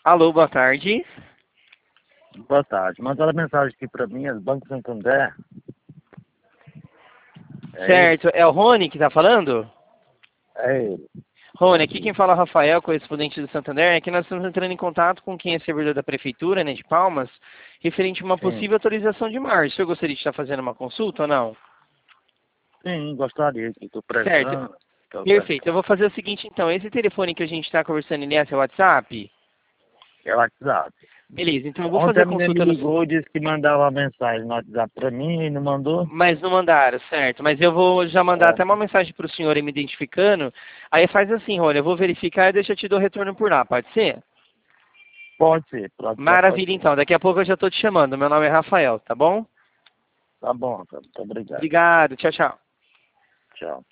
Alô, boa tarde. Boa tarde. Mandaram mensagem aqui pra mim, Banco Santander. É ele? Certo, é o Rony que tá falando? É ele. Rony, aqui quem fala é o Rafael, correspondente do Santander. Aqui nós estamos entrando em contato com quem é servidor da Prefeitura, né, de Palmas, referente a uma Sim. possível atualização de margem. O senhor gostaria de estar fazendo uma consulta ou não? Sim, gostaria que estou Certo, precisando. perfeito. Eu vou fazer o seguinte então, esse telefone que a gente está conversando ele é seu WhatsApp? É o WhatsApp. Beleza, então eu vou fazer Ontem a a menina me consulta no... ligou e disse que mandava uma mensagem no WhatsApp pra mim e não mandou. Mas não mandaram, certo. Mas eu vou já mandar É, até uma mensagem para o senhor aí me identificando. Aí faz assim, Rony, eu vou verificar e deixa eu te dar o retorno por lá, pode ser? pode ser, pro WhatsApp pode Maravilha ser. então, daqui a pouco eu já estou te chamando. Meu nome é Rafael, tá bom? Tá bom, cara. Muito obrigado. Obrigado, tchau, tchau. Tchau.